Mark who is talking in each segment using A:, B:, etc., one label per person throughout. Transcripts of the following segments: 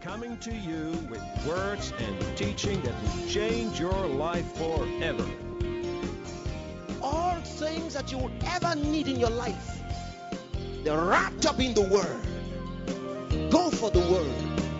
A: coming to you with words and teaching that will change your life forever.
B: All things that you will ever need in your life, they're wrapped up in the Word. Go for the Word.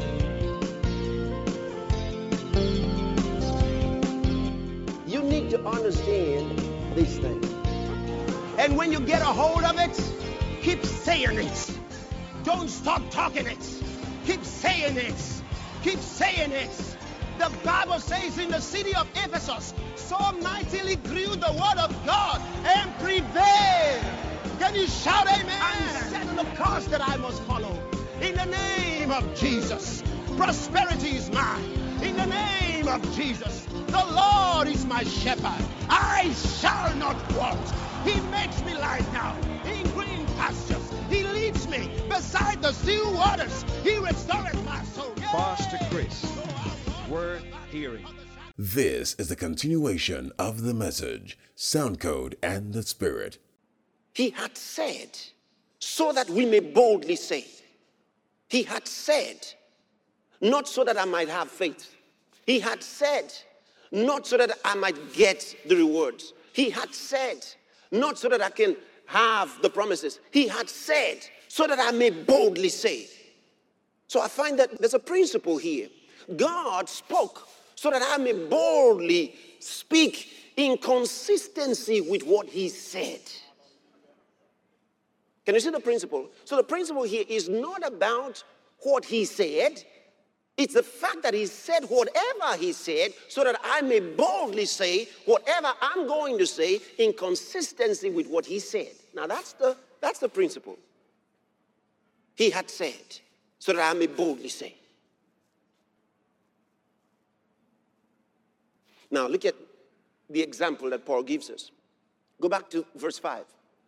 B: You need to understand these things. And when you get a hold of it, keep saying it. Don't stop talking it. Keep saying it. Keep saying it. The Bible says in the city of Ephesus, so mightily grew the word of God and prevailed. Can you shout amen? I'm setting the course that I must follow. In the name of Jesus, prosperity is mine. In the name of Jesus, the Lord is my shepherd. I shall not want. He makes me lie down in green pastures. He leads me beside the still waters. He restoreth my soul.
A: Pastor Chris, worth hearing.
C: This is the continuation of the message, Soundcode and the Spirit.
B: He had said, so that we may boldly say. He had said, not so that I might have faith. He had said, not so that I might get the rewards. He had said, not so that I can have the promises. He had said, so that I may boldly say. So I find that there's a principle here. God spoke so that I may boldly speak in consistency with what he said. Can you see the principle? So the principle here is not about what he said. It's the fact that he said whatever he said so that I may boldly say whatever I'm going to say in consistency with what he said. Now that's the principle. He had said so that I may boldly say. Now look at the example that Paul gives us. Go back to verse 5.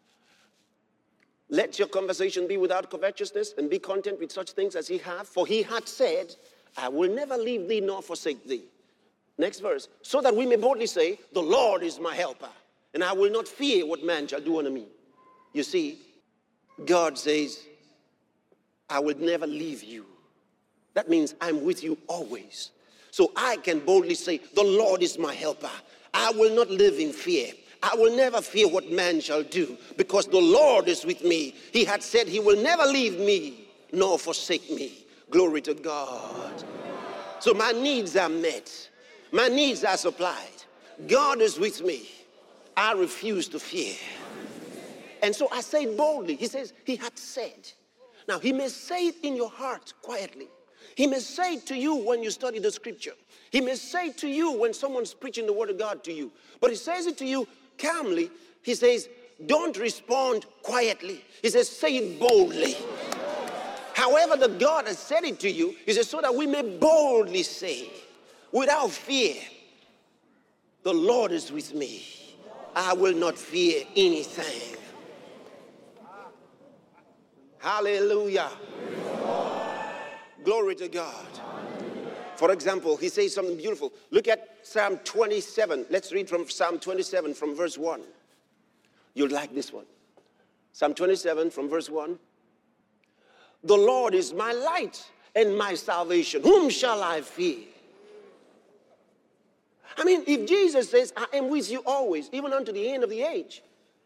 B: Let your conversation be without covetousness, and be content with such things as ye have. For he had said, I will never leave thee nor forsake thee. Next verse. So that we may boldly say, the Lord is my helper, and I will not fear what man shall do unto me. You see, God says, I will never leave you. That means I'm with you always. So I can boldly say, the Lord is my helper. I will not live in fear. I will never fear what man shall do, because the Lord is with me. He had said he will never leave me nor forsake me. Glory to God. So my needs are met. My needs are supplied. God is with me. I refuse to fear. And so I say it boldly. He says he had said. Now he may say it in your heart quietly. He may say it to you when you study the scripture. He may say it to you when someone's preaching the word of God to you. But he says it to you calmly. He says, don't respond quietly. He says, say it boldly. However, the God has said it to you, he says, so that we may boldly say, without fear, the Lord is with me. I will not fear anything. Hallelujah. Glory to God. For example, he says something beautiful. Look at Psalm 27. Let's read from Psalm 27 from verse 1. You'll like this one. Psalm 27 from verse 1. The Lord is my light and my salvation. Whom shall I fear? I mean, if Jesus says, I am with you always, even unto the end of the age,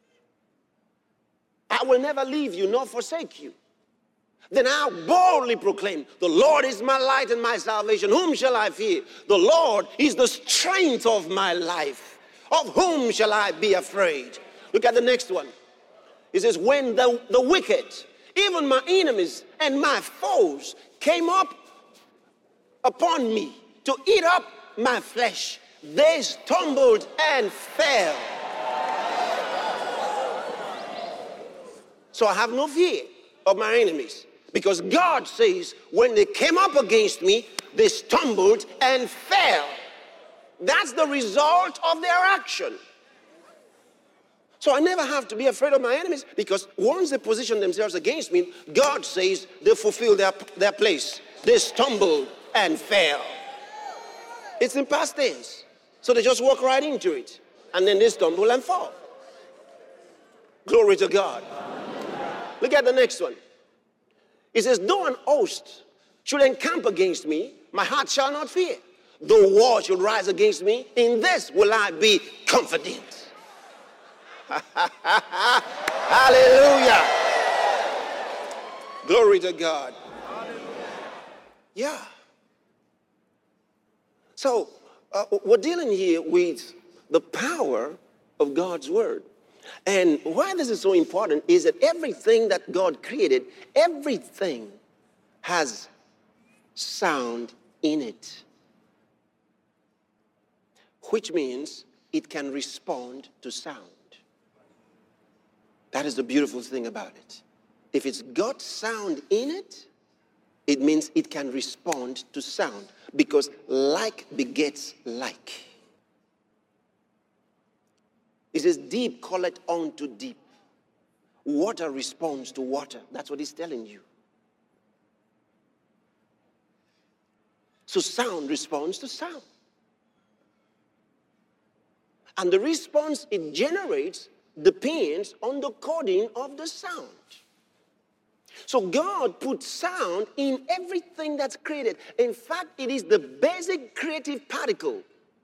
B: I will never leave you nor forsake you, then I'll boldly proclaim, the Lord is my light and my salvation. Whom shall I fear? The Lord is the strength of my life. Of whom shall I be afraid? Look at the next one. It says, when the wicked, even my enemies and my foes, came up upon me to eat up my flesh, they stumbled and fell. So I have no fear of my enemies. Because God says, when they came up against me, they stumbled and fell. That's the result of their action. So I never have to be afraid of my enemies, because once they position themselves against me, God says they fulfill their place. They stumbled and fell. It's in past tense. So they just walk right into it. And then they stumble and fall. Glory to God. Look at the next one. It says, though an host should encamp against me, my heart shall not fear. Though war should rise against me, in this will I be confident. Hallelujah. Glory to God. Yeah. So, we're dealing here with the power of God's word. And why this is so important is that everything that God created, everything has sound in it. Which means it can respond to sound. That is the beautiful thing about it. If it's got sound in it, it means it can respond to sound, because like begets like. It says deep calleth unto deep. Water responds to water. That's what he's telling you. So sound responds to sound. And the response it generates depends on the coding of the sound. So God put sound in everything that's created. In fact, it is the basic creative particle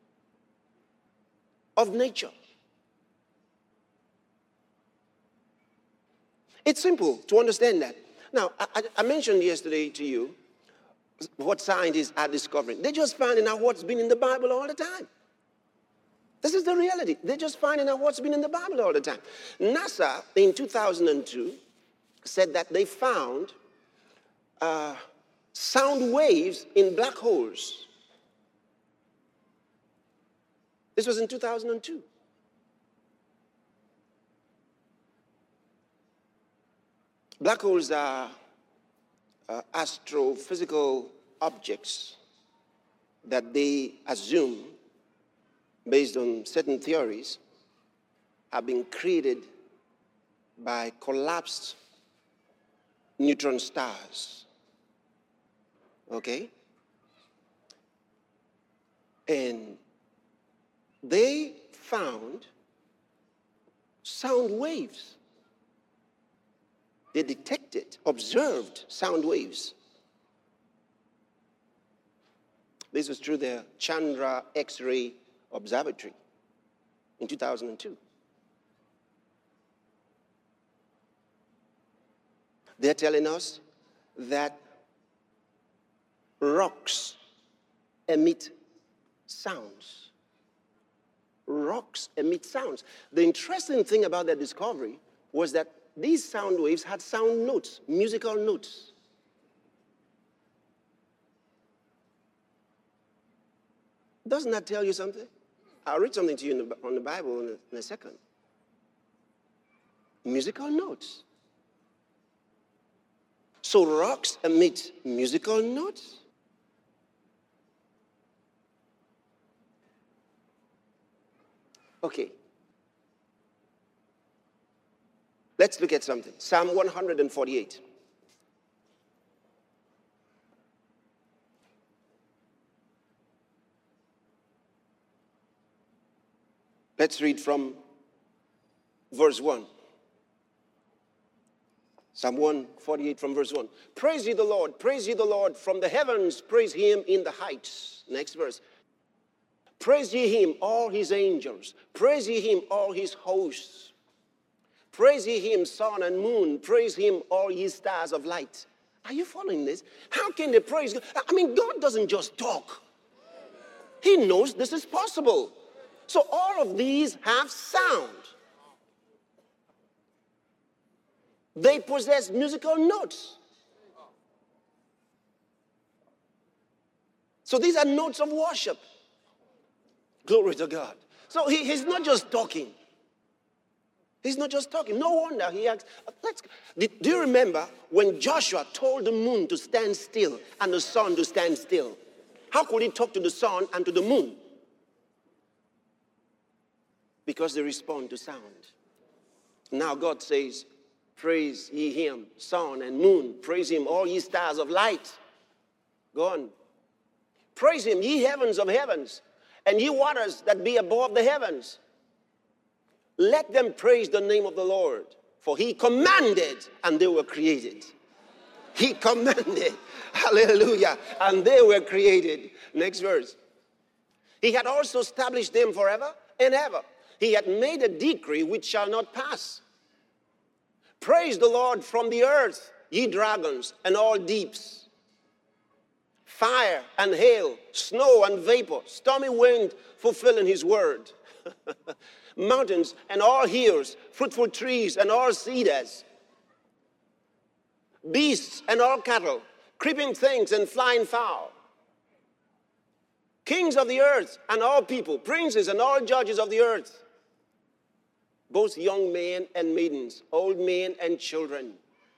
B: of nature. It's simple to understand that. Now, I mentioned yesterday to you what scientists are discovering. They're just finding out what's been in the Bible all the time. This is the reality. They're just finding out what's been in the Bible all the time. NASA, in 2002, said that they found sound waves in black holes. This was in 2002. Black holes are astrophysical objects that they assume, based on certain theories, have been created by collapsed neutron stars. Okay? And they found sound waves. They detected, observed sound waves. This was through the Chandra X-ray Observatory in 2002. They're telling us that rocks emit sounds. Rocks emit sounds. The interesting thing about their discovery was that these sound waves had sound notes, musical notes. Doesn't that tell you something? I'll read something to you on the Bible in a second. Musical notes. So rocks emit musical notes? Okay. Let's look at something. Psalm 148. Let's read from verse 1. Psalm 148 from verse 1. Praise ye the Lord from the heavens, praise him in the heights. Next verse. Praise ye him, all his angels. Praise ye him, all his hosts. Praise ye him, sun and moon. Praise him, all ye stars of light. Are you following this? How can they praise God? I mean, God doesn't just talk. He knows this is possible. So all of these have sound. They possess musical notes. So these are notes of worship. Glory to God. So he's not just talking. He's not just talking. No wonder he asked. Do you remember when Joshua told the moon to stand still and the sun to stand still? How could he talk to the sun and to the moon? Because they respond to sound. Now God says, praise ye him, sun and moon. Praise him, all ye stars of light. Go on. Praise him, ye heavens of heavens, and ye waters that be above the heavens. Let them praise the name of the Lord, for he commanded and they were created. He commanded. Hallelujah. And they were created. Next verse. He had also established them forever and ever. He had made a decree which shall not pass. Praise the Lord from the earth, ye dragons and all deeps. Fire and hail, snow and vapor, stormy wind fulfilling his word. Mountains and all hills, fruitful trees and all cedars. Beasts and all cattle, creeping things and flying fowl. Kings of the earth and all people, princes and all judges of the earth. Both young men and maidens, old men and children.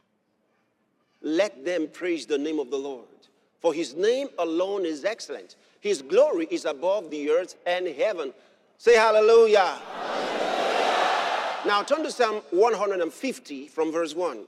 B: Let them praise the name of the Lord. For his name alone is excellent. His glory is above the earth and heaven. Say hallelujah. Hallelujah. Now turn to Psalm 150 from verse 1.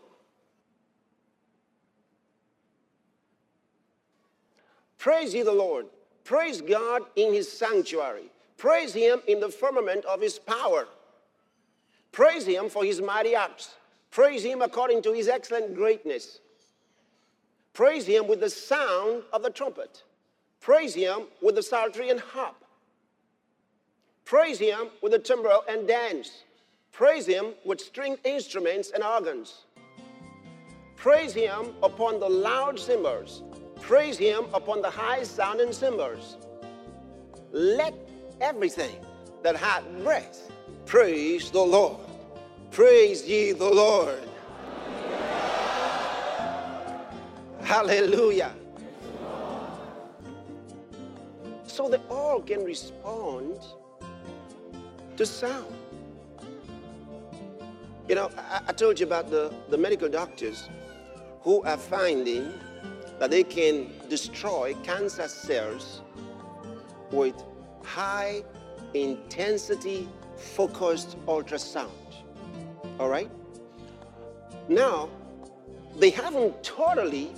B: Praise ye the Lord. Praise God in his sanctuary. Praise him in the firmament of his power. Praise him for his mighty acts. Praise him according to his excellent greatness. Praise him with the sound of the trumpet. Praise him with the psaltery and harp. Praise him with the timbrel and dance. Praise him with stringed instruments and organs. Praise him upon the loud cymbals. Praise him upon the high sounding cymbals. Let everything that hath breath praise the Lord. Praise ye the Lord. Hallelujah. So they all can respond to sound. You know, I told you about the medical doctors who are finding that they can destroy cancer cells with high intensity focused ultrasound. All right? Now, they haven't totally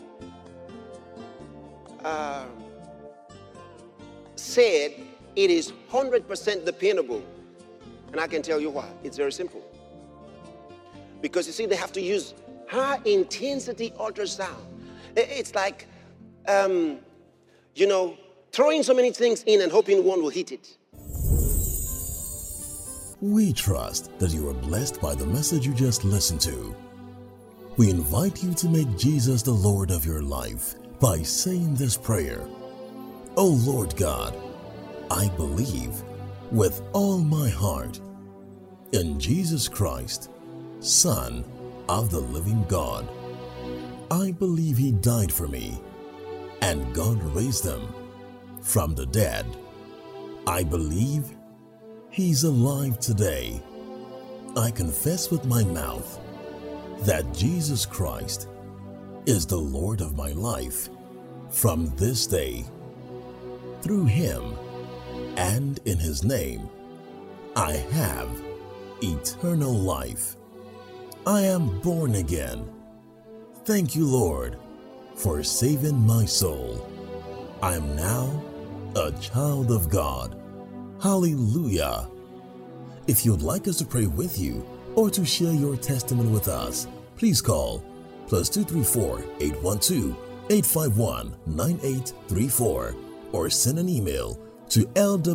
B: said it is 100% dependable. And I can tell you why. It's very simple. Because you see, they have to use high intensity ultrasound. It's like, throwing so many things in and hoping one will hit it.
C: We trust that you are blessed by the message you just listened to. We invite you to make Jesus the Lord of your life by saying this prayer. O Lord God, I believe with all my heart in Jesus Christ, Son of the living God. I believe he died for me and God raised him from the dead. I believe he's alive today. I confess with my mouth that Jesus Christ is the Lord of my life from this day. Through him and in his name, I have eternal life. I am born again. Thank you, Lord, for saving my soul. I am now a child of God. Hallelujah. If you'd like us to pray with you or to share your testimony with us, please call +234 812 851 9834 or send an email to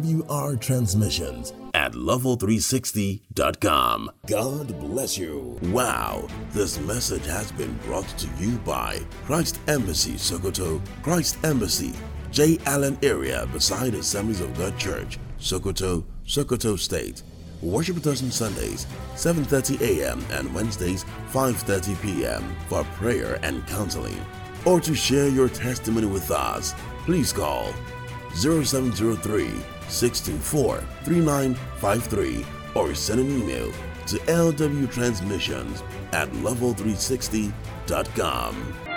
C: lwrtransmissions@level360.com. God bless you. Wow, this message has been brought to you by Christ Embassy Sokoto, Christ Embassy, J. Allen area beside Assemblies of God Church, Sokoto, Sokoto State. Worship with us on Sundays, 7:30 a.m. and Wednesdays, 5:30 p.m. for prayer and counseling. Or to share your testimony with us, please call 0703-624-3953 or send an email to lwtransmissions@level360.com.